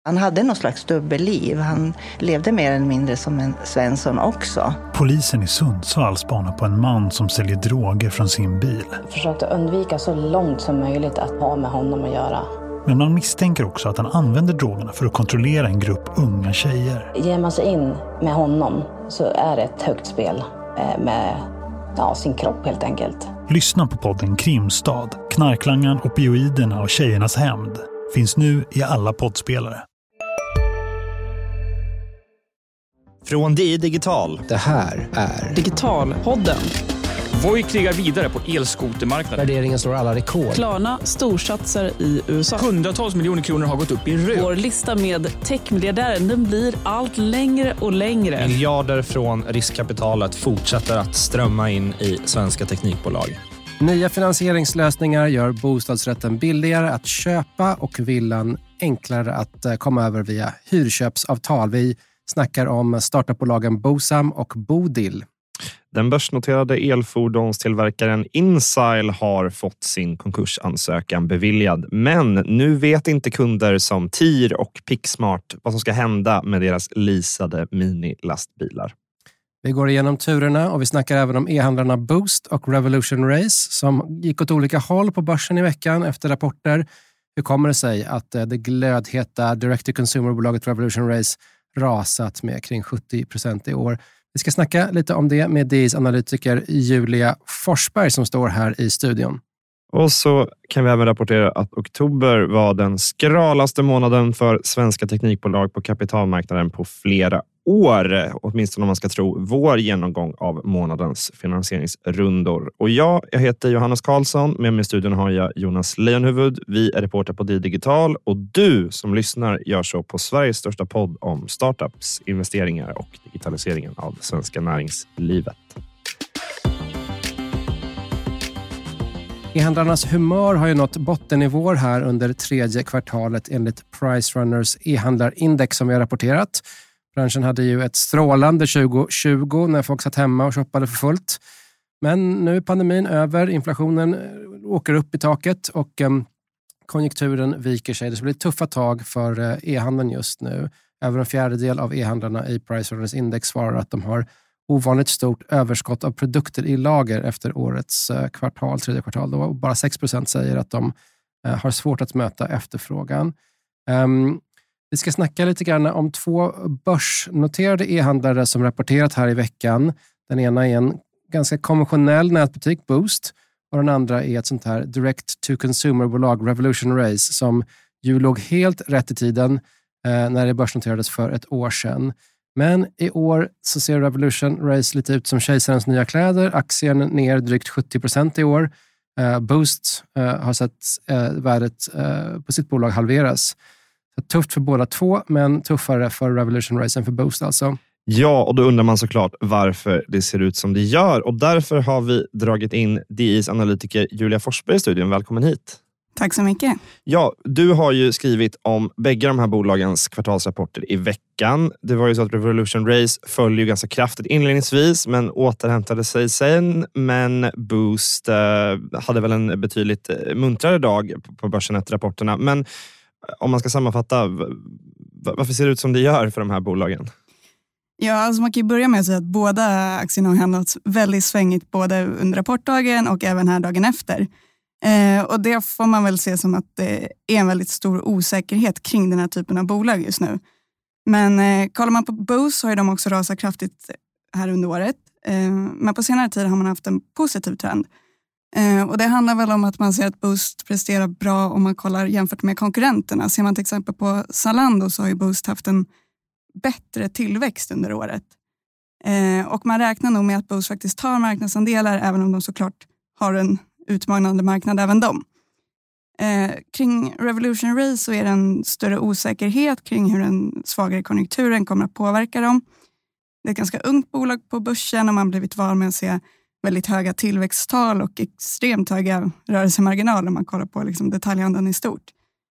Han hade något slags dubbelliv. Han levde mer eller mindre som en Svensson också. Polisen i Sundsvall spanar på en man som säljer droger från sin bil. Försökte undvika så långt som möjligt att ha med honom att göra. Men man misstänker också att han använder drogerna för att kontrollera en grupp unga tjejer. Ger man sig in med honom så är det ett högt spel med sin kropp helt enkelt. Lyssna på podden Krimstad, knarklangaren, opioiderna och tjejernas hämnd. Finns nu i alla poddspelare. Från DI Digital. Det här är Digitalpodden. Voi krigar vidare på elskotermarknaden. Värderingen slår alla rekord. Klarna storsatsar i USA. Hundratals miljoner kronor har gått upp i rök. Vår lista med techmiljardären, den blir allt längre och längre. Miljarder från riskkapitalet fortsätter att strömma in i svenska teknikbolag. Nya finansieringslösningar gör bostadsrätten billigare att köpa och villan enklare att komma över via hyrköpsavtal. Vi snackar om startupbolagen Bosam och Bodil. Den börsnoterade elfordonstillverkaren Insile har fått sin konkursansökan beviljad. Men nu vet inte kunder som TIR och Picksmart vad som ska hända med deras leasade minilastbilar. Vi går igenom turerna och vi snackar även om e-handlarna Boost och Revolution Race som gick åt olika håll på börsen i veckan efter rapporter. Hur kommer det sig att det glödheta direct-to-consumer-bolaget Revolution Race rasat med kring 70% i år? Vi ska snacka lite om det med DIs analytiker Julia Forsberg som står här i studion. Och så kan vi även rapportera att oktober var den skralaste månaden för svenska teknikbolag på kapitalmarknaden på flera år. Åtminstone om man ska tro vår genomgång av månadens finansieringsrundor. Och jag heter Johannes Karlsson. Med mig i studion har jag Jonas Lejonhuvud. Vi är reporter på DI Digital. Och du som lyssnar gör så på Sveriges största podd om startups, investeringar och digitaliseringen av det svenska näringslivet. E-handlarnas humör har ju nått bottennivåer här under tredje kvartalet enligt Price Runners e-handlarindex som vi har rapporterat. Branschen hade ju ett strålande 2020 när folk satt hemma och shoppade för fullt. Men nu är pandemin över, inflationen åker upp i taket och konjunkturen viker sig. Det ska bli tuffa tag för e-handeln just nu. Över en fjärdedel av e-handlarna i Price Runners index svarar att de har ovanligt stort överskott av produkter i lager efter årets tredje kvartal. Då bara 6% säger att de har svårt att möta efterfrågan. Vi ska snacka lite grann om två börsnoterade e-handlare som rapporterat här i veckan. Den ena är en ganska konventionell nätbutik, Boost, och den andra är ett sånt här direct-to-consumer-bolag, Revolution Race, som ju låg helt rätt i tiden när det börsnoterades för ett år sedan. Men i år så ser Revolution Race lite ut som kejsarens nya kläder. Aktien ner drygt 70% i år. Boost har sett värdet på sitt bolag halveras. Så tufft för båda två, men tuffare för Revolution Race än för Boost alltså. Ja, och då undrar man såklart varför det ser ut som det gör. Och därför har vi dragit in DIs analytiker Julia Forsberg i studion. Välkommen hit. Tack så mycket. Ja, du har ju skrivit om bägge de här bolagens kvartalsrapporter i veckan. Det var ju så att Revolution Race föll ju ganska kraftigt inledningsvis men återhämtade sig sen. Men Boost hade väl en betydligt muntrare dag på börsen efter rapporterna. Men om man ska sammanfatta, varför ser det ut som det gör för de här bolagen? Ja, alltså man kan ju börja med att säga att båda aktierna har handlats väldigt svängigt både under rapportdagen och även här dagen efter. Och det får man väl se som att det är en väldigt stor osäkerhet kring den här typen av bolag just nu. Men kollar man på Boost så har de också rasat kraftigt här under året. Men på senare tid har man haft en positiv trend. Och det handlar väl om att man ser att Boost presterar bra om man kollar jämfört med konkurrenterna. Ser man till exempel på Zalando så har ju Boost haft en bättre tillväxt under året. Och man räknar nog med att Boost faktiskt tar marknadsandelar även om de såklart har en utmanande marknad även de. Kring Revolution Race så är det en större osäkerhet kring hur den svagare konjunkturen kommer att påverka dem. Det är ett ganska ungt bolag på börsen och man har blivit van med att se väldigt höga tillväxttal och extremt höga rörelsemarginaler om man kollar på liksom detaljhandeln i stort.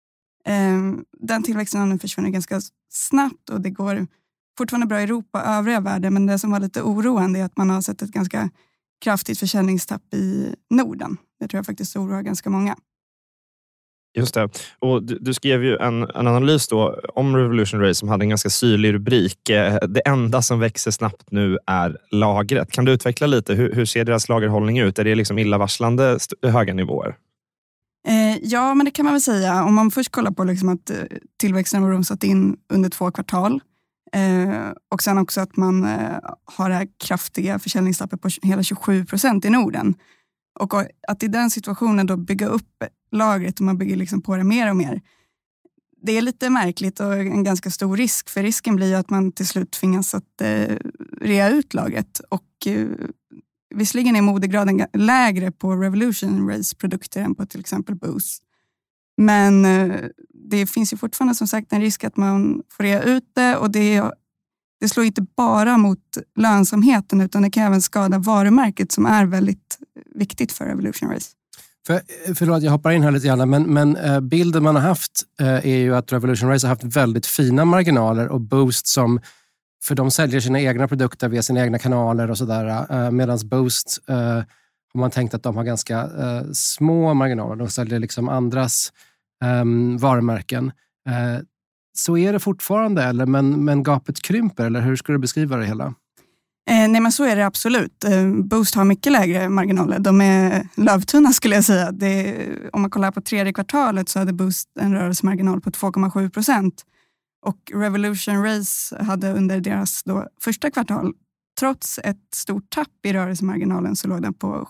Den tillväxten har nu försvunnit ganska snabbt och det går fortfarande bra i Europa och övriga världen, men det som var lite oroande är att man har sett ett ganska kraftigt försäljningstapp i Norden. Det tror jag faktiskt oroar ganska många. Just det. Och du skrev ju en analys då om Revolution Race som hade en ganska syrlig rubrik. Det enda som växer snabbt nu är lagret. Kan du utveckla lite? Hur ser deras lagerhållning ut? Är det liksom illavarslande höga nivåer? Ja, men det kan man väl säga. Om man först kollar på liksom att tillväxten har bromsat in under 2 kvartal. Och sen också att man har det här kraftiga försäljningstappet på hela 27% i Norden. Och att i den situationen då bygga upp lagret och man bygger liksom på det mer och mer. Det är lite märkligt och en ganska stor risk. För risken blir ju att man till slut tvingas att rea ut lagret. Och visserligen är modegraden lägre på Revolution Race-produkter än på till exempel Boost. Men det finns ju fortfarande som sagt en risk att man får rea ut det. Och det slår inte bara mot lönsamheten utan det kan även skada varumärket som är väldigt viktigt för Revolution Race. Förlåt, jag hoppar in här lite grann, men bilden man har haft är ju att Revolution Race har haft väldigt fina marginaler och Boost som, för de säljer sina egna produkter via sina egna kanaler och sådär, medan Boost har man tänkt att de har ganska små marginaler, de säljer liksom andras varumärken. Så är det fortfarande, eller men gapet krymper, eller hur skulle du beskriva det hela? Nej, men så är det absolut. Boost har mycket lägre marginaler. De är lövtunna skulle jag säga. Om man kollar på 3:e kvartalet så hade Boost en rörelsemarginal på 2,7%. Och Revolution Race hade under deras första kvartal, trots ett stort tapp i rörelsemarginalen, så låg den på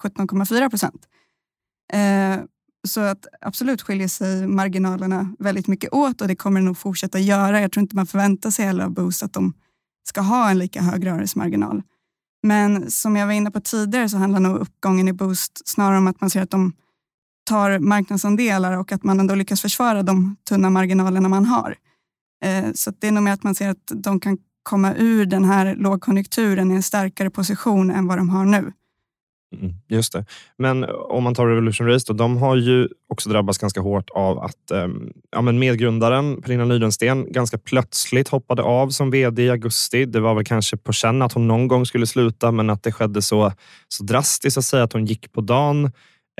17,4%. Så att absolut skiljer sig marginalerna väldigt mycket åt och det kommer det nog fortsätta göra. Jag tror inte man förväntar sig heller av Boost att de ska ha en lika hög rörelsemarginal. Men som jag var inne på tidigare så handlar nog uppgången i Boost snarare om att man ser att de tar marknadsandelar och att man ändå lyckas försvara de tunna marginalerna man har. Så det är nog mer att man ser att de kan komma ur den här lågkonjunkturen i en starkare position än vad de har nu. Just det. Men om man tar Revolution Race då, de har ju också drabbats ganska hårt av att medgrundaren Pernilla Nyrensten ganska plötsligt hoppade av som vd i augusti. Det var väl kanske på känn att hon någon gång skulle sluta, men att det skedde så drastiskt att säga att hon gick på dagen.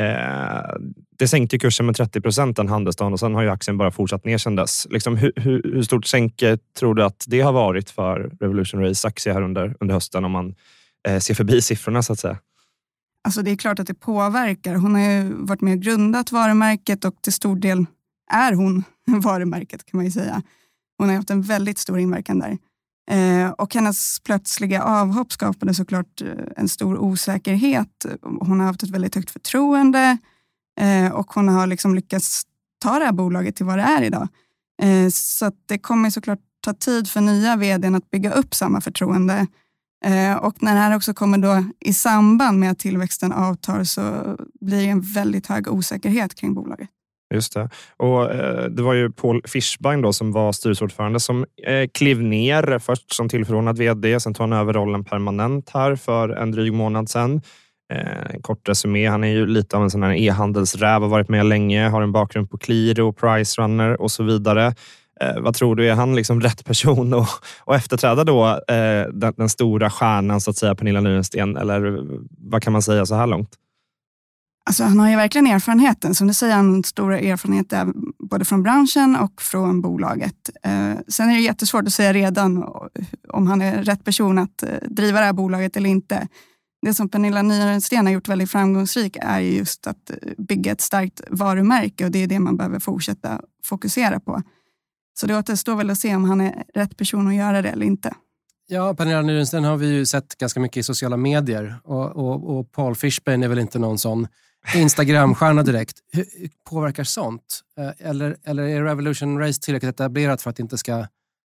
Det sänkte kursen med 30% den handelsdagen och sen har ju aktien bara fortsatt ner sedan dess. Liksom, hur stort sänke tror du att det har varit för Revolution Race aktie här under hösten om man ser förbi siffrorna så att säga? Alltså det är klart att det påverkar. Hon har ju varit med och grundat varumärket och till stor del är hon varumärket kan man ju säga. Hon har haft en väldigt stor inverkan där. Och hennes plötsliga avhopp skapade såklart en stor osäkerhet. Hon har haft ett väldigt högt förtroende och hon har liksom lyckats ta det här bolaget till vad det är idag. Så att det kommer såklart ta tid för nya vdn att bygga upp samma förtroende. Och när det här också kommer då i samband med att tillväxten avtar så blir det en väldigt hög osäkerhet kring bolaget. Just det. Och det var ju Paul Fischbein då som var styrelseordförande som klev ner först som tillförordnad vd. Sen tog han över rollen permanent här för en dryg månad sedan. Kort resumé, han är ju lite av en sån här e-handelsräv, har varit med länge, har en bakgrund på Qliro, Price Runner och så vidare. Vad tror du, är han liksom rätt person att efterträda då den stora stjärnan så att säga, Pernilla Nyrensten, eller vad kan man säga så här långt? Alltså han har ju verkligen erfarenheten, som du säger, han stora erfarenheter både från branschen och från bolaget. Sen är det jättesvårt att säga redan om han är rätt person att driva det här bolaget eller inte. Det som Pernilla Nyrensten har gjort väldigt framgångsrik är just att bygga ett starkt varumärke och det är det man behöver fortsätta fokusera på. Så det återstår väl att se om han är rätt person att göra det eller inte. Ja, Pernilla Nyrensten har vi ju sett ganska mycket i sociala medier och Paul Fischbein är väl inte någon sån Instagram-stjärna direkt. Hur påverkar sånt? Eller är Revolution Race tillräckligt etablerat för att det inte ska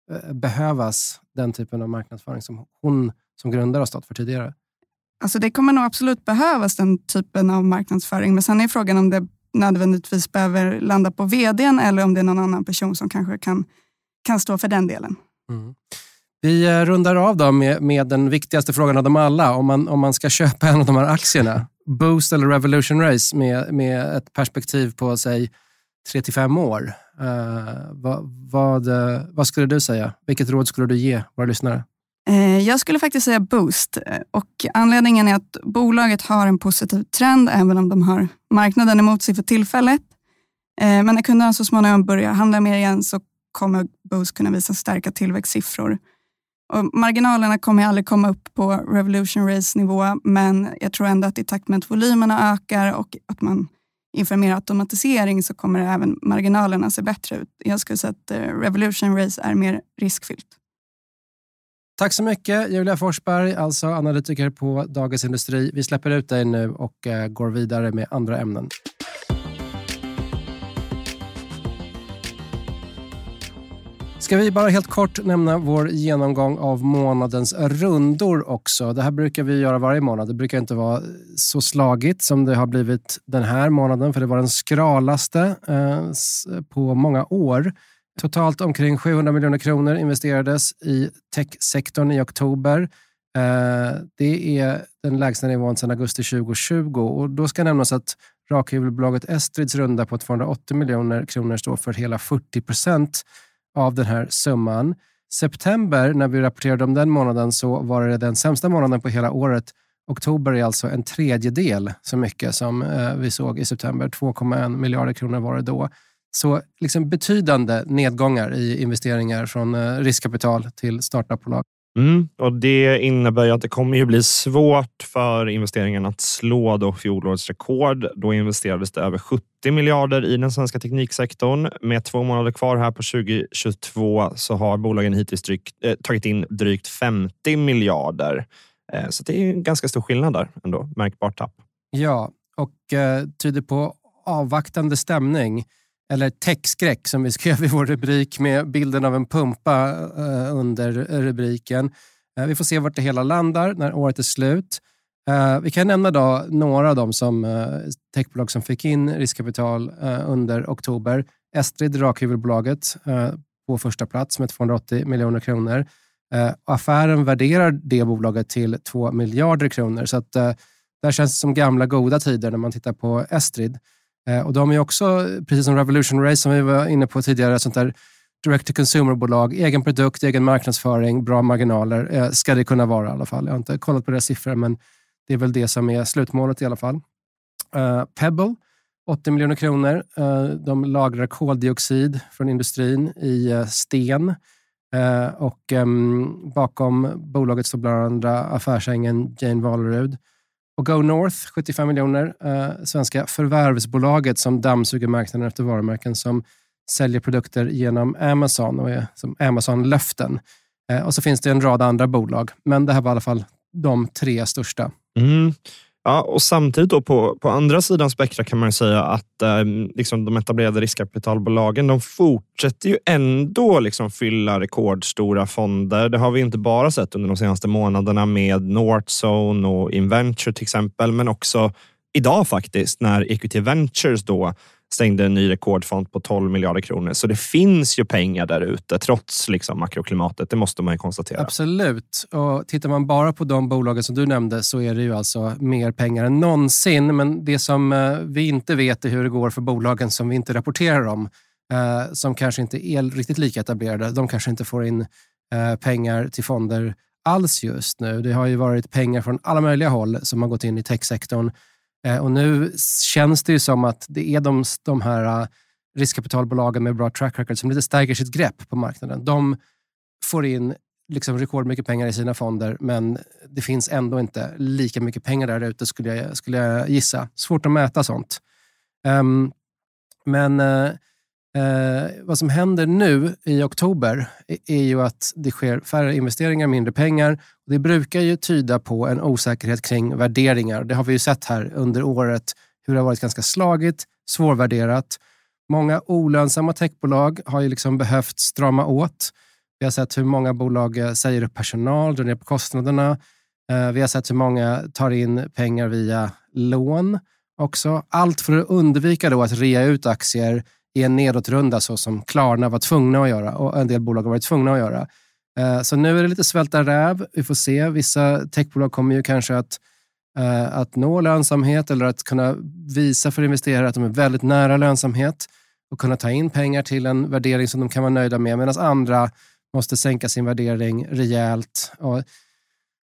behövas den typen av marknadsföring som hon som grundare har stått för tidigare? Alltså det kommer nog absolut behövas den typen av marknadsföring, men sen är frågan om det nödvändigtvis behöver landa på vdn eller om det är någon annan person som kanske kan stå för den delen. Mm. Vi rundar av då med den viktigaste frågan av dem alla. Om man ska köpa en av de här aktierna, Boost eller Revolution Race med ett perspektiv på sig 3-5 år. Vad skulle du säga? Vilket råd skulle du ge våra lyssnare? Jag skulle faktiskt säga Boost, och anledningen är att bolaget har en positiv trend även om de har marknaden emot sig för tillfället. Men när kunderna så småningom börjar handla mer igen så kommer Boozt kunna visa starka tillväxtsiffror. Och marginalerna kommer aldrig komma upp på Revolution Race-nivå, men jag tror ändå att i takt med att volymerna ökar och att man inför mer automatisering så kommer även marginalerna se bättre ut. Jag skulle säga att Revolution Race är mer riskfyllt. Tack så mycket Julia Forsberg, alltså analytiker på Dagens Industri. Vi släpper ut dig nu och går vidare med andra ämnen. Ska vi bara helt kort nämna vår genomgång av månadens rundor också. Det här brukar vi göra varje månad. Det brukar inte vara så slagigt som det har blivit den här månaden, för det var den skralaste på många år. Totalt omkring 700 miljoner kronor investerades i techsektorn i oktober. Det är den lägsta nivån sedan augusti 2020. Och då ska nämnas att rakhuvudbolaget Estrids runda på 280 miljoner kronor står för hela 40% av den här summan. September, när vi rapporterade om den månaden, så var det den sämsta månaden på hela året. Oktober är alltså en tredjedel så mycket som vi såg i september. 2,1 miljarder kronor var det då. Så liksom betydande nedgångar i investeringar från riskkapital till startupbolag. Och det innebär ju att det kommer ju bli svårt för investeringarna att slå då fjolårets rekord. Då investerades det över 70 miljarder i den svenska tekniksektorn. Med 2 månader kvar här på 2022 så har bolagen hittills tagit in drygt 50 miljarder. Så det är en ganska stor skillnad där ändå, märkbart tapp. Ja, och tyder på avvaktande stämning. Eller techskräck som vi skrev i vår rubrik med bilden av en pumpa under rubriken. Vi får se vart det hela landar när året är slut. Vi kan nämna då några av dem som techbolag som fick in riskkapital under oktober. Estrid, rakhuvudbolaget, på första plats med 280 miljoner kronor. Affären värderar det bolaget till 2 miljarder kronor. Så att där känns det som gamla goda tider när man tittar på Estrid. Och de är också, precis som Revolution Race som vi var inne på tidigare, sånt där direct-to-consumer-bolag, egen produkt, egen marknadsföring, bra marginaler, ska det kunna vara i alla fall. Jag har inte kollat på deras siffror, men det är väl det som är slutmålet i alla fall. Pebble, 80 miljoner kronor. De lagrar koldioxid från industrin i sten. Och bakom bolaget står bland andra affärsängen Jane Valerud. Och Go North, 75 miljoner, svenska förvärvsbolaget som dammsuger marknaden efter varumärken som säljer produkter genom Amazon och är som Amazon-löften. Och så finns det en rad andra bolag, men det här var i alla fall de 3 största. Ja, och samtidigt då på andra sidan spektra kan man säga att liksom de etablerade riskkapitalbolagen, de fortsätter ju ändå liksom fylla rekordstora fonder. Det har vi inte bara sett under de senaste månaderna med Northzone och Inventure till exempel, men också idag faktiskt när Equity Ventures då stängde en ny rekordfond på 12 miljarder kronor. Så det finns ju pengar där ute trots liksom makroklimatet, det måste man ju konstatera. Absolut, och tittar man bara på de bolagen som du nämnde så är det ju alltså mer pengar än någonsin. Men det som vi inte vet är hur det går för bolagen som vi inte rapporterar om, som kanske inte är riktigt lika etablerade. De kanske inte får in pengar till fonder alls just nu. Det har ju varit pengar från alla möjliga håll som har gått in i techsektorn. Och nu känns det ju som att det är de här riskkapitalbolagen med bra track record som lite stärker sitt grepp på marknaden. De får in liksom rekordmycket pengar i sina fonder, men det finns ändå inte lika mycket pengar där ute skulle jag gissa. Svårt att mäta sånt. Men vad som händer nu i oktober är ju att det sker färre investeringar, mindre pengar. Det brukar ju tyda på en osäkerhet kring värderingar. Det har vi ju sett här under året hur det har varit ganska slagigt, svårvärderat. Många olönsamma techbolag har ju liksom behövt strama åt. Vi har sett hur många bolag säger upp personal, drar ner på kostnaderna. Vi har sett hur många tar in pengar via lån också. Allt för att undvika då att rea ut aktier i en nedåtrunda så som Klarna var tvungna att göra och en del bolag har varit tvungna att göra. Så nu är det lite svälta räv. Vi får se. Vissa techbolag kommer ju kanske att nå lönsamhet eller att kunna visa för investerare att de är väldigt nära lönsamhet och kunna ta in pengar till en värdering som de kan vara nöjda med, medan andra måste sänka sin värdering rejält. Och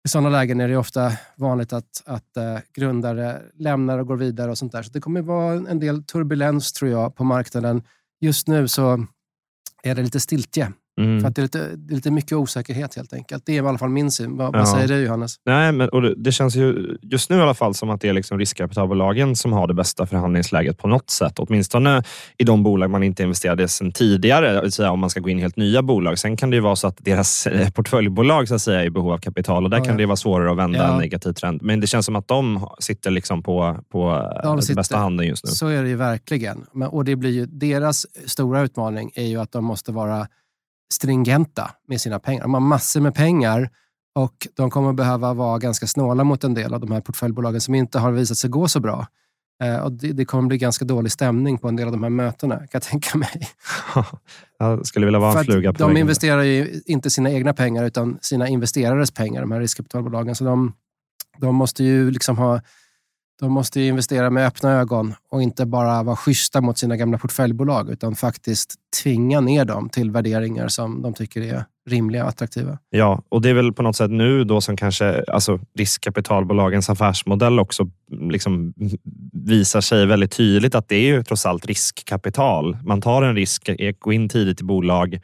i sådana lägen är det ofta vanligt att grundare lämnar och går vidare och sånt där. Så det kommer vara en del turbulens tror jag på marknaden. Just nu så är det lite stiltje. För att det är lite mycket osäkerhet helt enkelt. Det är i alla fall min syn. Vad säger du, Johannes? Nej, men det känns ju just nu i alla fall som att det är liksom riskkapitalbolagen som har det bästa förhandlingsläget på något sätt. Åtminstone i de bolag man inte investerade sedan tidigare. Det vill säga om man ska gå in i helt nya bolag. Sen kan det ju vara så att deras portföljbolag så att säga är i behov av kapital. Och där kan det vara svårare att vända en negativ trend. Men det känns som att de sitter liksom på bästa handen just nu. Så är det ju verkligen. Och det blir ju deras stora utmaning är ju att de måste vara stringenta med sina pengar. De har massor med pengar och de kommer behöva vara ganska snåla mot en del av de här portföljbolagen som inte har visat sig gå så bra. Och det kommer bli ganska dålig stämning på en del av de här mötena, kan jag tänka mig. Jag skulle vilja vara en fluga på de investerar ju inte sina egna pengar utan sina investerares pengar, de här riskkapitalbolagen. Så de måste ju liksom de måste ju investera med öppna ögon och inte bara vara schyssta mot sina gamla portföljbolag utan faktiskt tvinga ner dem till värderingar som de tycker är rimliga och attraktiva. Ja, och det är väl på något sätt nu då som kanske riskkapitalbolagens affärsmodell också liksom visar sig väldigt tydligt att det är ju trots allt riskkapital. Man tar en risk, går in tidigt i bolag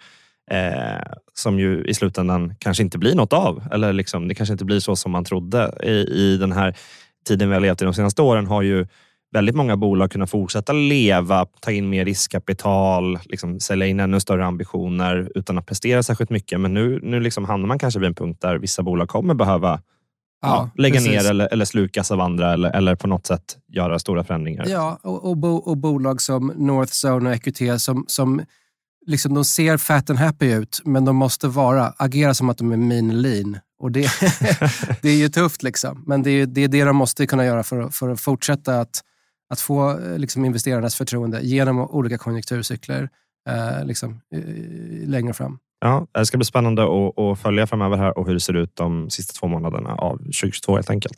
som ju i slutändan kanske inte blir något av. Eller liksom, det kanske inte blir så som man trodde i den här tiden vi har levt i de senaste åren har ju väldigt många bolag kunnat fortsätta leva, ta in mer riskkapital, liksom sälja in ännu större ambitioner utan att prestera särskilt mycket. Men nu liksom hamnar man kanske vid en punkt där vissa bolag kommer behöva lägga ner eller slukas av andra eller på något sätt göra stora förändringar. Ja, och bolag som Northzone och EQT som liksom de ser fat and happy ut men de måste agera som att de är mean lean. Och det är ju tufft liksom. Men det är det de måste kunna göra för att fortsätta att få liksom investerarnas förtroende genom olika konjunkturcykler längre fram. Ja, det ska bli spännande att följa framöver här och hur det ser ut de sista 2 månaderna av 2022 helt enkelt.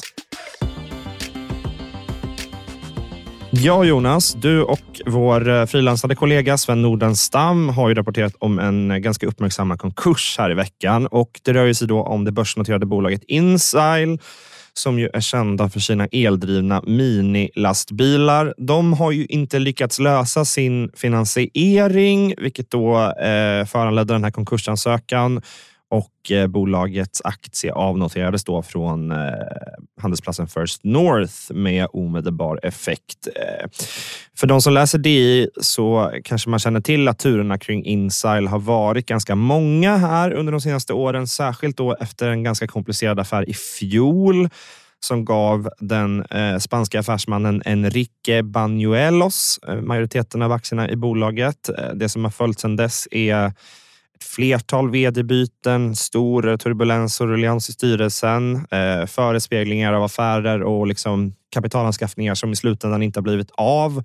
Ja, Jonas, du och vår frilansade kollega Sven Nordenstam har ju rapporterat om en ganska uppmärksammad konkurs här i veckan. Och det rör ju sig då om det börsnoterade bolaget Insile som ju är kända för sina eldrivna minilastbilar. De har ju inte lyckats lösa sin finansiering, vilket då föranledde den här konkursansökan. Och bolagets aktie avnoterades då från handelsplatsen First North med omedelbar effekt. För de som läser det så kanske man känner till att turerna kring Insile har varit ganska många här under de senaste åren. Särskilt då efter en ganska komplicerad affär i fjol som gav den spanska affärsmannen Enrique Bañuelos majoriteten av aktierna i bolaget. Det som har följt sedan dess är flertal vd-byten, stor turbulens och ruljans i styrelsen, förespeglingar av affärer och liksom kapitalanskaffningar som i slutändan inte har blivit av.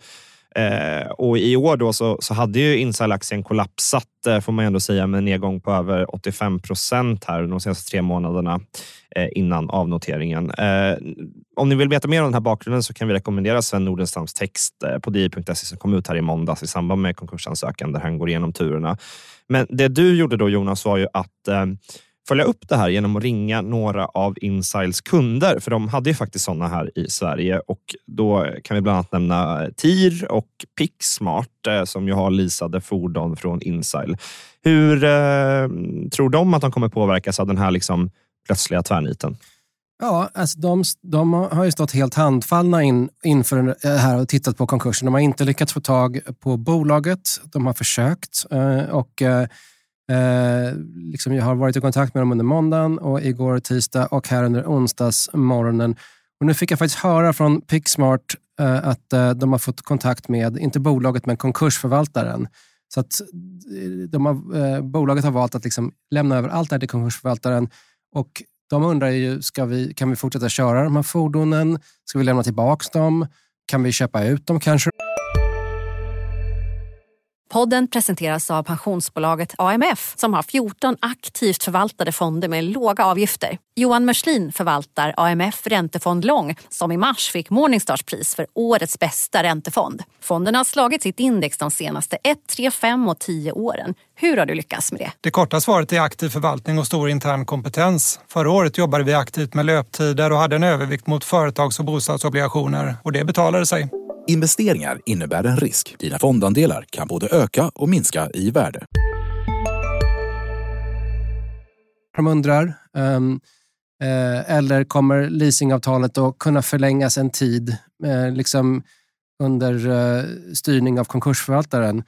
Och i år då så hade ju Insile-aktien kollapsat, får man ändå säga, med en nedgång på över 85% här de senaste 3 månaderna innan avnoteringen. Om ni vill veta mer om den här bakgrunden så kan vi rekommendera Sven Nordenstams text på di.se som kom ut här i måndags i samband med konkursansökan där han går igenom turerna. Men det du gjorde då, Jonas, var ju att följa upp det här genom att ringa några av Insiles kunder. För de hade ju faktiskt sådana här i Sverige. Och då kan vi bland annat nämna TIR och Pixsmart som ju har leasade fordon från Insile. Hur tror de att de kommer påverkas av den här liksom plötsliga tvärniten? Ja, alltså de har ju stått helt handfallna inför det här och tittat på konkursen. De har inte lyckats få tag på bolaget. De har försökt och liksom jag har varit i kontakt med dem under måndagen och igår tisdag och här under onsdagsmorgonen. Och nu fick jag faktiskt höra från Pixsmart att de har fått kontakt med, inte bolaget men konkursförvaltaren. Så att bolaget har valt att liksom lämna över allt det här till konkursförvaltaren och de undrar ju, kan vi fortsätta köra de här fordonen? Ska vi lämna tillbaka dem? Kan vi köpa ut dem kanske? Podden presenteras av pensionsbolaget AMF som har 14 aktivt förvaltade fonder med låga avgifter. Johan Mörslin förvaltar AMF Räntefond Lång som i mars fick Morningstars-pris för årets bästa räntefond. Fonden har slagit sitt index de senaste 1, 3, 5 och 10 åren. Hur har du lyckats med det? Det korta svaret är aktiv förvaltning och stor intern kompetens. Förra året jobbade vi aktivt med löptider och hade en övervikt mot företags- och bostadsobligationer. Och det betalade sig. Investeringar innebär en risk. Dina fondandelar kan både öka och minska i värde. De undrar, eller kommer leasingavtalet att kunna förlängas en tid liksom under styrning av konkursförvaltaren?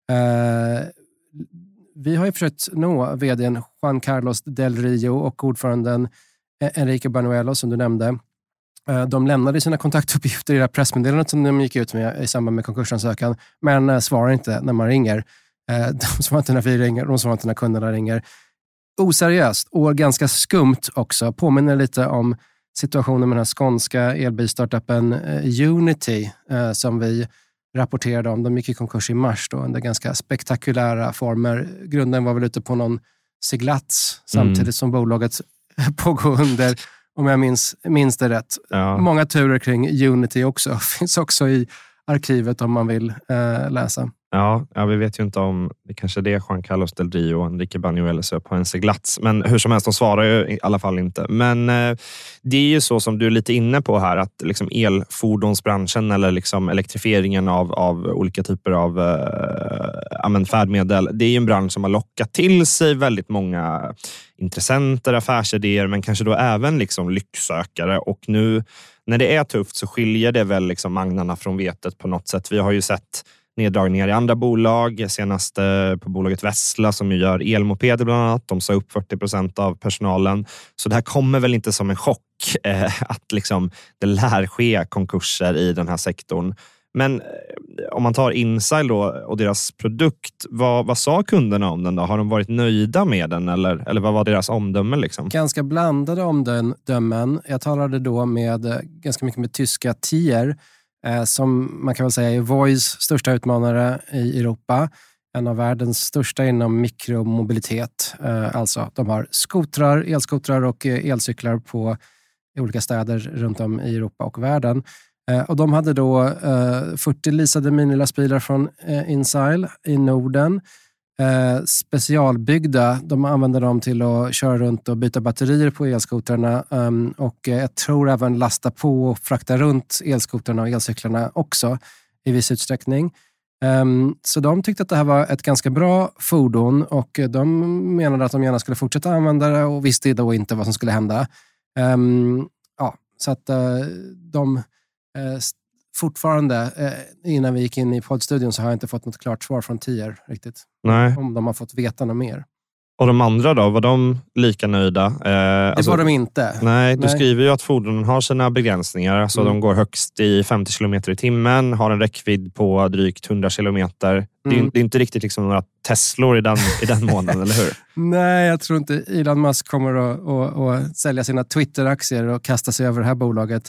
Vi har ju försökt nå vdn Juan Carlos Del Rio och ordföranden Enrique Banuelos som du nämnde. De lämnade sina kontaktuppgifter i det här pressmeddelandet som de gick ut med i samband med konkursansökan, men svarar inte när man ringer. De svarar inte när vi ringer, de svarar inte när kunderna ringer. Oseriöst och ganska skumt också. Påminner lite om situationen med den här skånska elbilstartupen Unity som vi rapporterade om. De gick i konkurs i mars då, under ganska spektakulära former. Grunden var väl ute på någon seglats samtidigt som bolaget pågår under, om jag minns det rätt. Ja. Många turer kring Unity också. Finns också i arkivet om man vill läsa. Ja, vi vet ju inte om det kanske är det Juan Carlos Del Rio och Enrique Banuelos är på en seglats. Men hur som helst, de svarar ju i alla fall inte. Men det är ju så som du är lite inne på här, att liksom elfordonsbranschen eller liksom elektrifieringen av olika typer av färdmedel, det är ju en bransch som har lockat till sig väldigt många intressenter, affärsidéer, men kanske då även liksom lycksökare. Och nu när det är tufft så skiljer det väl liksom agnarna från vetet på något sätt. Vi har ju sett neddragningar i andra bolag, senast på bolaget Vessla som ju gör elmopeder bland annat. De sa upp 40% av personalen. Så det här kommer väl inte som en chock att liksom det lär ske konkurser i den här sektorn. Men om man tar Insight då och deras produkt, vad sa kunderna om den då? Har de varit nöjda med den eller vad var deras omdöme liksom? Ganska blandade omdömen. Jag talade då ganska mycket med tyska Tier som man kan väl säga är Voi's största utmanare i Europa. En av världens största inom mikromobilitet. Alltså de har elskotrar och elcyklar på olika städer runt om i Europa och världen. Och de hade då 40 leasade minilastbilar från Insight i Norden. Specialbyggda. De använder dem till att köra runt och byta batterier på elskotrarna. Och jag tror även lasta på och frakta runt elskotrarna och elcyklarna också i viss utsträckning. Så de tyckte att det här var ett ganska bra fordon och de menade att de gärna skulle fortsätta använda det och visste då inte vad som skulle hända. Så att de fortfarande, innan vi gick in i poddstudion så har jag inte fått något klart svar från Tier riktigt. Nej. Om de har fått veta något mer. Och de andra då, var de lika nöjda? Det var de inte. Nej, du skriver ju att fordonen har sina begränsningar. Alltså de går högst i 50 km i timmen, har en räckvidd på drygt 100 km. Det är inte riktigt liksom några Teslor i den månaden, eller hur? Nej, jag tror inte Elon Musk kommer att sälja sina Twitter-aktier och kasta sig över det här bolaget.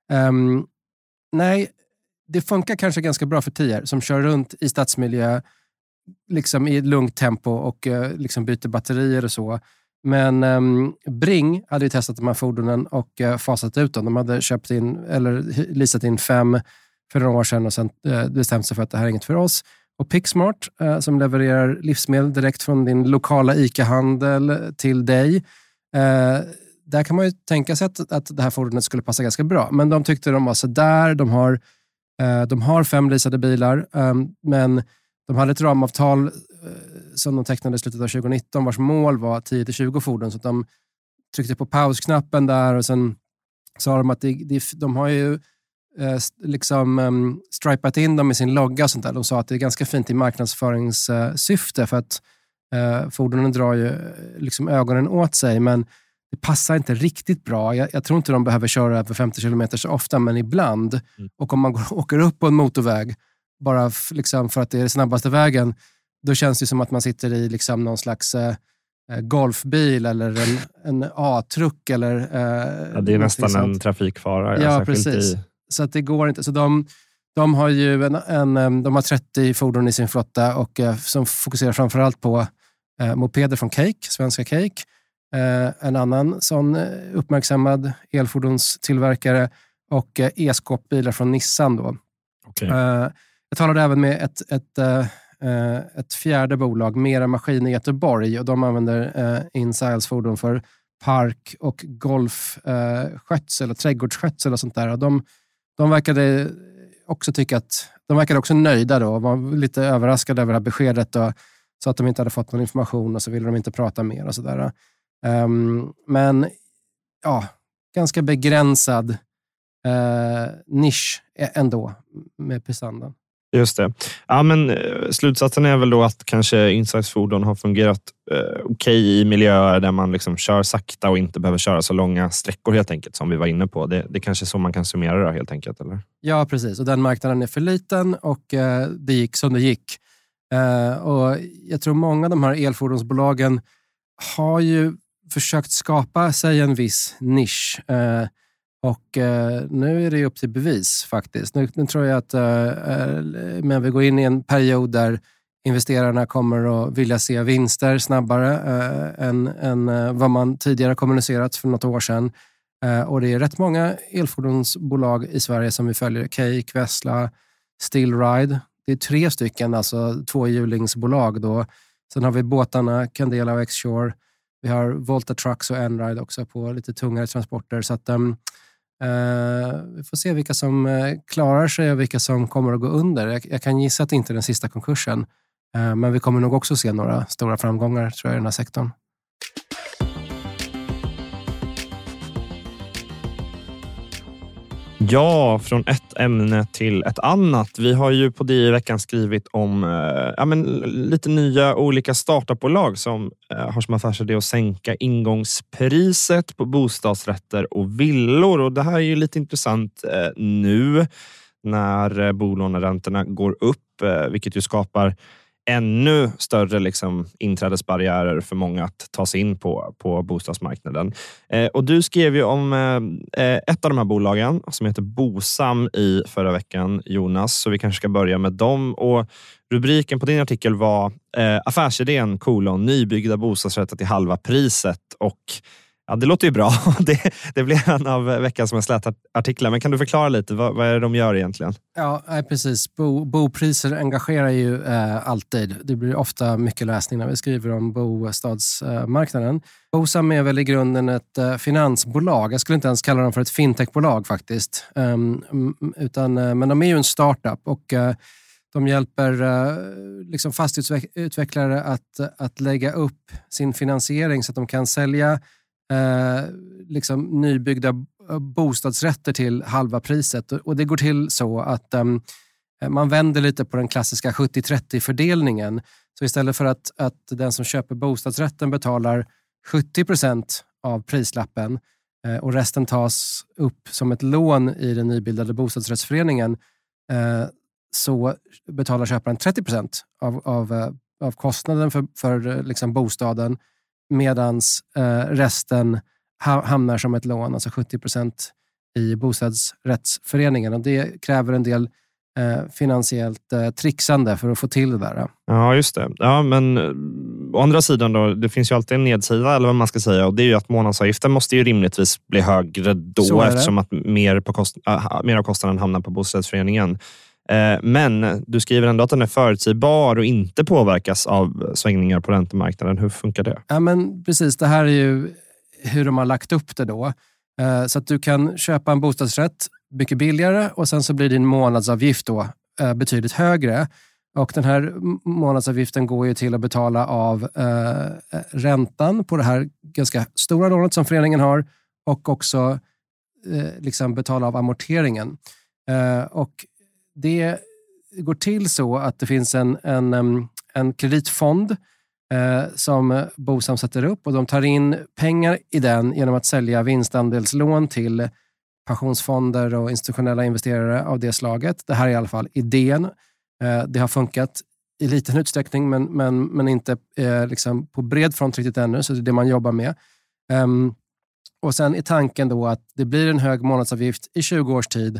Nej, det funkar kanske ganska bra för Tier som kör runt i stadsmiljö liksom i ett lugnt tempo och liksom byter batterier och så. Men Bring hade ju testat de här fordonen och fasat ut dem. De hade köpt in eller leasat in 5 för några år sedan och sen bestämt sig för att det här är inget för oss. Och Picksmart som levererar livsmedel direkt från din lokala ICA-handel till dig. Där kan man ju tänka sig att det här fordonet skulle passa ganska bra. Men de tyckte de var så där. De har 5 leasade bilar. Men de hade ett ramavtal som de tecknade i slutet av 2019 vars mål var 10-20 fordon. Så att de tryckte på pausknappen där och sen sa de att de har ju stripat in dem i sin logga och sånt där. De sa att det är ganska fint i marknadsföringssyfte för att fordonen drar ju liksom ögonen åt sig, men det passar inte riktigt bra. Jag tror inte de behöver köra över 50 km så ofta, men ibland. Och om man åker upp på en motorväg bara liksom för att det är den snabbaste vägen, då känns det som att man sitter i liksom någon slags golfbil eller en A-truck. Eller, det är nästan en trafikfara. Ja, precis. Så att det går inte. Så De har ju de har 30 fordon i sin flotta och som fokuserar framförallt på mopeder från Cake, svenska Cake. En annan sån uppmärksammad elfordonstillverkare och e-skåpbilar från Nissan då. Okay. Jag talade även med ett fjärde bolag, Mera Maskin i Göteborg, och de använder Insiles fordon för park- och golfskötsel och trädgårdsskötsel och sånt där. Och de verkade också de verkade också nöjda då och var lite överraskade över det här beskedet och så att de inte hade fått någon information och så ville de inte prata mer och sådär. Men ja, ganska begränsad nisch ändå med prestandan. Just det. Ja, men slutsatsen är väl då att kanske Insights-fordon har fungerat okej i miljöer där man liksom kör sakta och inte behöver köra så långa sträckor helt enkelt som vi var inne på. Det är kanske så man kan summera det helt enkelt, eller? Ja, precis. Och den marknaden är för liten och det gick som det gick. Och jag tror många av de här elfordonsbolagen har ju försökt skapa sig en viss nisch. Och nu är det upp till bevis faktiskt. Nu tror jag att men vi går in i en period där investerarna kommer att vilja se vinster snabbare än vad man tidigare kommunicerat för något år sedan. Och det är rätt många elfordonsbolag i Sverige som vi följer. Cake, Vesla, Stillride. Det är 3 stycken, alltså 2-hjulingsbolag då. Sen har vi båtarna, Candela och X-Shore. Vi har Volta Trucks och Enride också på lite tungare transporter. Så att vi får se vilka som klarar sig och vilka som kommer att gå under. Jag kan gissa att det inte är den sista konkursen. Men vi kommer nog också se några stora framgångar tror jag i den här sektorn. Ja, från ett ämne till ett annat. Vi har ju på det i veckan skrivit om lite nya olika startupbolag som har som affärsidé att sänka ingångspriset på bostadsrätter och villor. Och det här är ju lite intressant nu när bolåneräntorna går upp, vilket ju skapar ännu större inträdesbarriärer för många att ta sig in på bostadsmarknaden. Och du skrev ju om ett av de här bolagen som heter Bosam i förra veckan, Jonas, så vi kanske ska börja med dem. Och rubriken på din artikel var affärsidén, nybyggda bostadsrätter till halva priset. Och ja, det låter ju bra. Det blir en av veckans mest lästa artiklar. Men kan du förklara lite, vad är det de gör egentligen? Ja, precis. Bopriser engagerar ju alltid. Det blir ofta mycket läsning när vi skriver om bostadsmarknaden. Bosam är väl i grunden ett finansbolag. Jag skulle inte ens kalla dem för ett fintechbolag faktiskt. Men de är ju en startup och de hjälper fastighetsutvecklare att lägga upp sin finansiering så att de kan sälja nybyggda bostadsrätter till halva priset. Och det går till så att man vänder lite på den klassiska 70-30-fördelningen. Så istället för att den som köper bostadsrätten betalar 70% av prislappen och resten tas upp som ett lån i den nybildade bostadsrättsföreningen, så betalar köparen 30% av kostnaden för bostaden, medans resten hamnar som ett lån, alltså 70% i bostadsrättsföreningen. Och det kräver en del finansiellt trixande för att få till det där. Ja, just det. Ja, men å andra sidan då, det finns ju alltid en nedsida, eller vad man ska säga, och det är ju att månadsavgiften måste ju rimligtvis bli högre då, eftersom att mer av kostnaden hamnar på bostadsrättsföreningen. Men du skriver ändå att den är förutsägbar och inte påverkas av svängningar på räntemarknaden. Hur funkar det? Ja, men precis. Det här är ju hur de har lagt upp det då. Så att du kan köpa en bostadsrätt mycket billigare och sen så blir din månadsavgift då betydligt högre. Och den här månadsavgiften går ju till att betala av räntan på det här ganska stora lånet som föreningen har och också betala av amorteringen. Och det går till så att det finns en kreditfond som Bosam sätter upp och de tar in pengar i den genom att sälja vinstandelslån till pensionsfonder och institutionella investerare av det slaget. Det här är i alla fall idén. Det har funkat i liten utsträckning men inte på bred front riktigt ännu, så det är det man jobbar med. Och sen är tanken då att det blir en hög månadsavgift i 20 års tid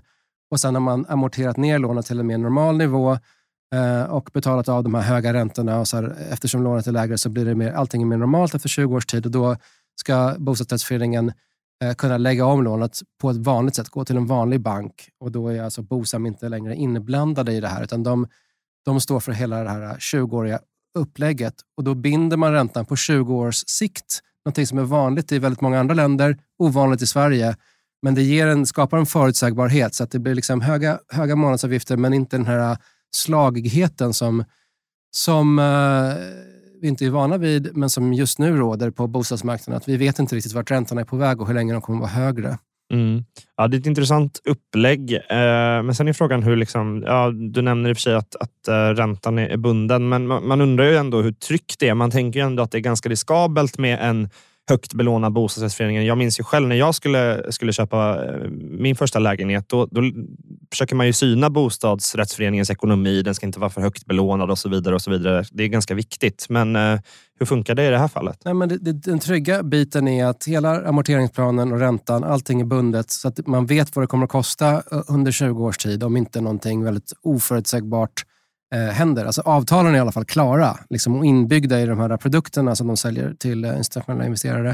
Och sen har man amorterat ner lånet till en mer normal nivå och betalat av de här höga räntorna. Och så här, eftersom lånet är lägre så blir det allting är mer normalt efter 20 års tid. Och då ska bostadsrättsföreningen kunna lägga om lånet på ett vanligt sätt, gå till en vanlig bank. Och då är alltså Bosam inte längre inblandade i det här, utan de står för hela det här 20-åriga upplägget. Och då binder man räntan på 20 års sikt. Någonting som är vanligt i väldigt många andra länder, ovanligt i Sverige. Men det skapar en förutsägbarhet så att det blir liksom höga månadsavgifter, men inte den här slagigheten som vi inte är vana vid, men som just nu råder på bostadsmarknaden. Att vi vet inte riktigt vart räntorna är på väg och hur länge de kommer att vara högre. Mm. Ja, det är ett intressant upplägg. Men sen är frågan hur du nämner i och för sig att räntan är bunden, men man undrar ju ändå hur tryggt det är. Man tänker ju ändå att det är ganska riskabelt med en högt belånad bostadsrättsförening. Jag minns ju själv när jag skulle köpa min första lägenhet, då försöker man ju syna bostadsrättsföreningens ekonomi. Den ska inte vara för högt belånad och så vidare och så vidare. Det är ganska viktigt. Men hur funkar det i det här fallet? Nej, men den trygga biten är att hela amorteringsplanen och räntan, allting är bundet så att man vet vad det kommer att kosta under 20 års tid om inte någonting väldigt oförutsägbart händer. Alltså avtalen är i alla fall klara liksom, och inbyggda i de här produkterna som de säljer till internationella investerare.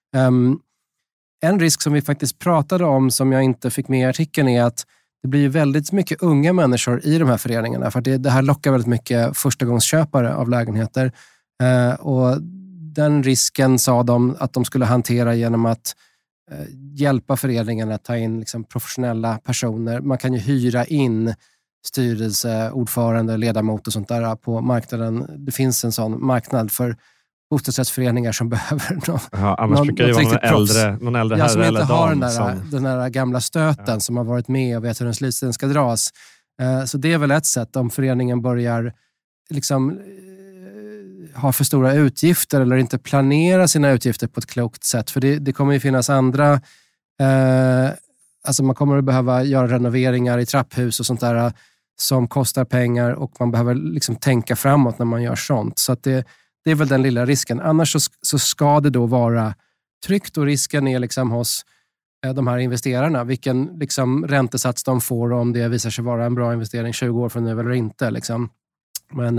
En risk som vi faktiskt pratade om som jag inte fick med i artikeln är att det blir väldigt mycket unga människor i de här föreningarna, för det här lockar väldigt mycket förstagångsköpare av lägenheter. Och den risken sa de att de skulle hantera genom att hjälpa föreningen att ta in liksom, professionella personer. Man kan ju hyra in styrelse, ordförande, ledamot och sånt där på marknaden. Det finns en sån marknad för bostadsrättsföreningar som behöver annars brukar det vara någon äldre herre som inte har dam den där gamla stöten som har varit med och vet hur en slutstund ska dras. Så det är väl ett sätt om föreningen börjar liksom ha för stora utgifter eller inte planera sina utgifter på ett klokt sätt. För det kommer ju finnas andra alltså man kommer att behöva göra renoveringar i trapphus och sånt där som kostar pengar och man behöver liksom tänka framåt när man gör sånt. Så att det är väl den lilla risken. Annars så ska det då vara tryggt och risken är liksom hos de här investerarna. Vilken liksom räntesats de får och om det visar sig vara en bra investering 20 år från nu eller inte. Liksom. Men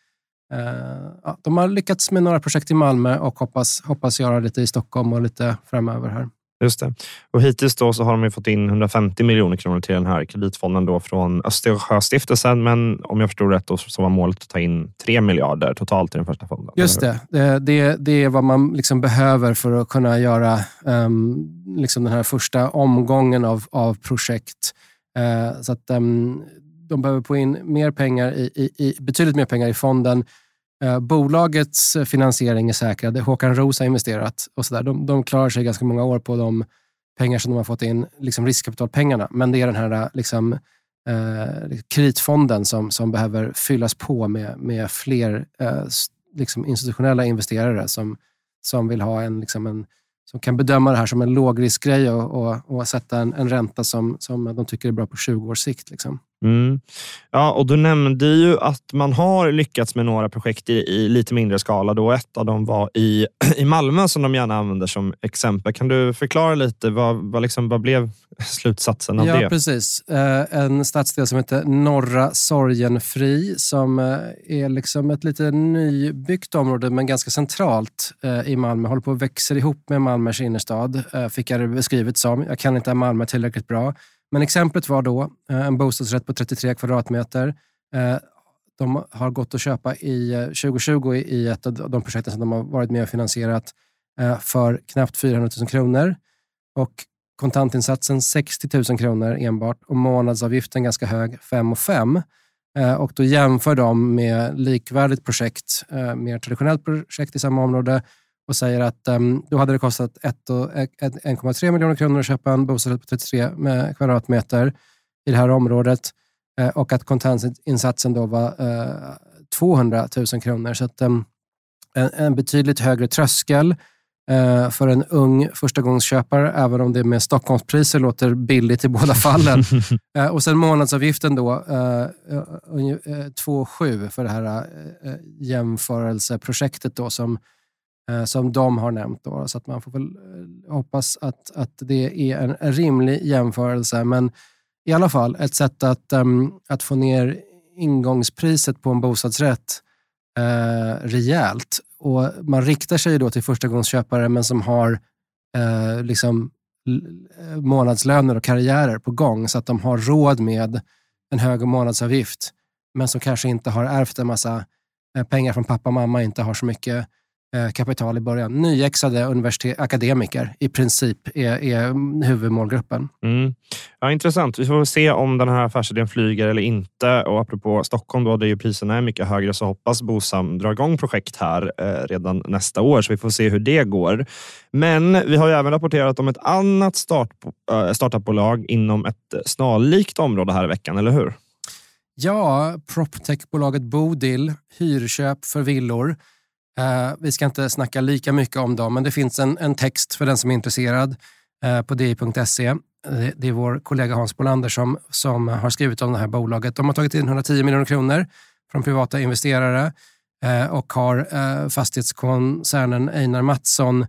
de har lyckats med några projekt i Malmö och hoppas göra lite i Stockholm och lite framöver här. Just det. Och hittills då så har de ju fått in 150 miljoner kronor till den här kreditfonden då från Östersjöstiftelsen, men om jag förstår rätt då så var målet att ta in 3 miljarder totalt i den första fonden. Just det. Det är vad man liksom behöver för att kunna göra liksom den här första omgången av projekt. Så att de behöver få in mer pengar betydligt mer pengar i fonden. Bolagets finansiering är säkrad. Håkan Roos har investerat och sådär. De klarar sig ganska många år på de pengar som de har fått in, liksom riskkapitalpengarna. Men det är den här liksom, kreditfonden som behöver fyllas på med fler liksom institutionella investerare som vill ha som kan bedöma det här som en lågriskgrej och sätta en ränta som de tycker är bra på 20 års sikt. Liksom. Mm. Ja, och du nämnde ju att man har lyckats med några projekt i lite mindre skala. Då ett av dem var i Malmö som de gärna använder som exempel. Kan du förklara lite vad blev slutsatsen av det? Ja, precis. En stadsdel som heter Norra Sorgenfri som är liksom ett lite nybyggt område men ganska centralt i Malmö. Håller på att växa ihop med Malmös innerstad. Fick jag det beskrivet som. Jag kan inte Malmö tillräckligt bra. Men exemplet var då en bostadsrätt på 33 kvadratmeter. De har gått att köpa i 2020 i ett av de projekten som de har varit med och finansierat för knappt 400 000 kronor. Och kontantinsatsen 60 000 kronor enbart och månadsavgiften ganska hög, 5 500. Och då jämför de med likvärdigt projekt, mer traditionellt projekt i samma område och säger att då hade det kostat 1,3 miljoner kronor att köpa en bostadsrätt på 33 kvadratmeter i det här området och att kontantinsatsen då var 200 000 kronor. Så att en betydligt högre tröskel för en ung förstagångsköpare, även om det med Stockholmspriser låter billigt i båda fallen. Och sen månadsavgiften då 2,7 för det här jämförelseprojektet då som de har nämnt då. Så att man får väl hoppas att det är en rimlig jämförelse. Men i alla fall ett sätt att få ner ingångspriset på en bostadsrätt rejält. Och man riktar sig då till förstagångsköpare men som har liksom månadslöner och karriärer på gång så att de har råd med en hög månadsavgift men som kanske inte har ärvt en massa pengar från pappa och mamma, inte har så mycket kapital i början. Nyexade akademiker i princip är huvudmålgruppen. Ja, intressant. Vi får se om den här affärsidén flyger eller inte. Och apropå Stockholm då, där ju priserna är mycket högre, så hoppas Bosam dra igång projekt här redan nästa år. Så vi får se hur det går. Men vi har ju även rapporterat om ett annat startupbolag inom ett snarlikt område här i veckan, eller hur? Ja, PropTech-bolaget Bodil, hyrköp för villor. Vi ska inte snacka lika mycket om dem, men det finns en text för den som är intresserad på di.se. Det är vår kollega Hans Bolander som har skrivit om det här bolaget. De har tagit in 110 miljoner kronor från privata investerare och har fastighetskoncernen Einar Mattsson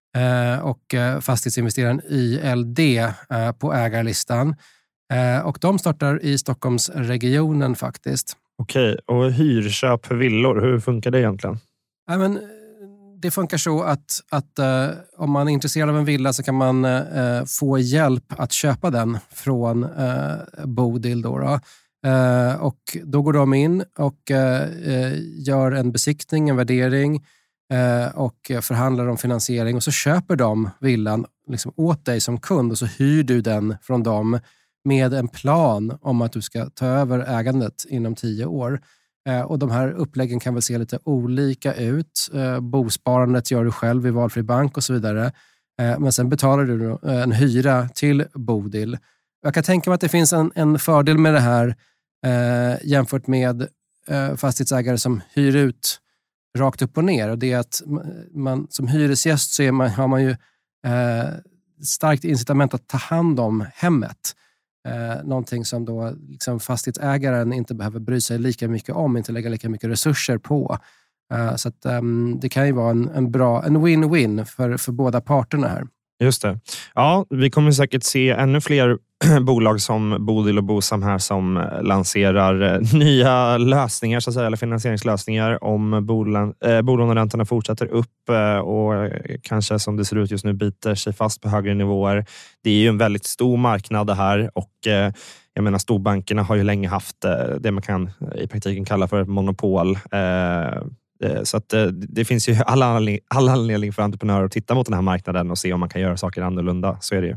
och fastighetsinvesteraren ILD på ägarlistan. Och de startar i Stockholmsregionen faktiskt. Okej, och hyrköp för villor, hur funkar det egentligen? Ja, men det funkar så att om man är intresserad av en villa så kan man få hjälp att köpa den från Bodil då. Och då går de in och gör en besiktning, en värdering och förhandlar om finansiering och så köper de villan liksom åt dig som kund och så hyr du den från dem med en plan om att du ska ta över ägandet inom 10 år. Och de här uppläggen kan väl se lite olika ut. Bosparandet gör du själv i valfri bank och så vidare. Men sen betalar du en hyra till Bodil. Jag kan tänka mig att det finns en fördel med det här jämfört med fastighetsägare som hyr ut rakt upp och ner. Och det är att man som hyresgäst så har man ju starkt incitament att ta hand om hemmet. Någonting som då liksom fastighetsägaren inte behöver bry sig lika mycket om, inte lägga lika mycket resurser på. Så att, det kan ju vara en win-win för båda parterna här. Just det. Ja, vi kommer säkert se ännu fler bolag som Bodil och Bosam här som lanserar nya lösningar så att säga, eller finansieringslösningar om bolåneräntorna fortsätter upp och kanske som det ser ut just nu biter sig fast på högre nivåer. Det är ju en väldigt stor marknad det här och jag menar storbankerna har ju länge haft det man kan i praktiken kalla för ett monopol. Så att det finns ju alla anledning för entreprenörer att titta mot den här marknaden och se om man kan göra saker annorlunda. Så är det ju.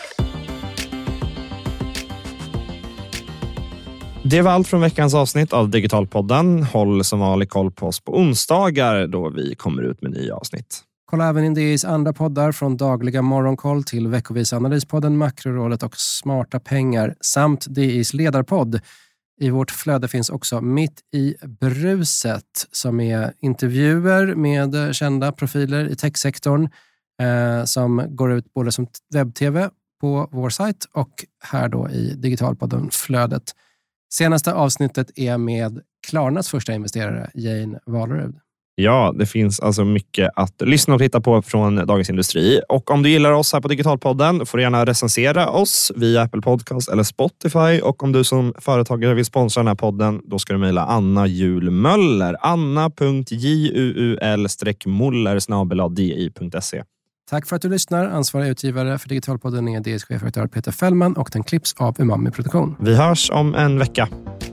Det var allt från veckans avsnitt av Digitalpodden. Håll som vanligt koll på oss på onsdagar då vi kommer ut med nya avsnitt. Kolla även in DIs andra poddar från dagliga morgonkoll till veckovis analyspodden Makrorådet och Smarta pengar samt DIs ledarpodd. I vårt flöde finns också Mitt i bruset som är intervjuer med kända profiler i techsektorn som går ut både som webb-tv på vår sajt och här då i Digitalpodden Flödet. Senaste avsnittet är med Klarnas första investerare, Jane Walerud. Ja, det finns alltså mycket att lyssna och titta på från Dagens Industri. Och om du gillar oss här på Digitalpodden får du gärna recensera oss via Apple Podcast eller Spotify. Och om du som företagare vill sponsra den här podden, då ska du mejla Anna Julmöller. anna.jul-moller@di.se. Tack för att du lyssnar. Ansvarig utgivare för Digitalpodden är DIs-chefredaktör Peter Fällman och den klipps av Umami Produktion. Vi hörs om en vecka.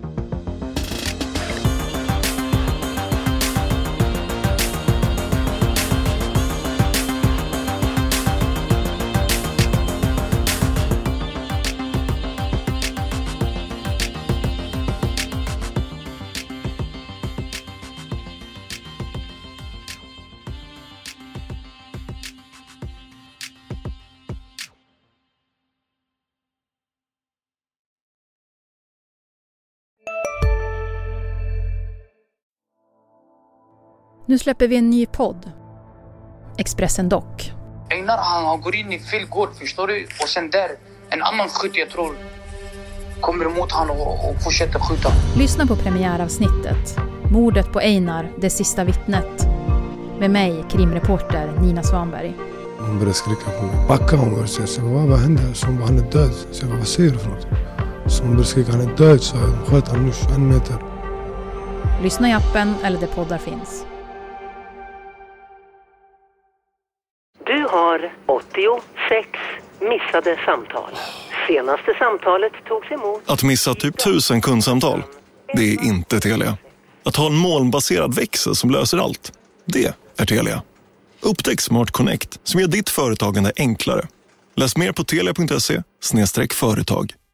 Nu släpper vi en ny podd. Expressen Dock. Einar han går in i fel gård, förstår du? Och sen där, en annan skytt jag tror kommer emot han och fortsätter skjuta. Lyssna på premiäravsnittet. Mordet på Einar, det sista vittnet. Med mig, krimreporter Nina Svanberg. Hon började skrika på mig. Backa hon och säga, vad hände? Så han är död. Så vad säger du för något? som började skrika, han är död, så jag sköt han nu 21 meter. Lyssna i appen eller där poddar finns. Du har 86 missade samtal. Senaste samtalet togs emot. Att missa typ 1000 kundsamtal, det är inte Telia. Att ha en molnbaserad växel som löser allt, det är Telia. Upptäck Smart Connect som gör ditt företagande enklare. Läs mer på telia.se/företag.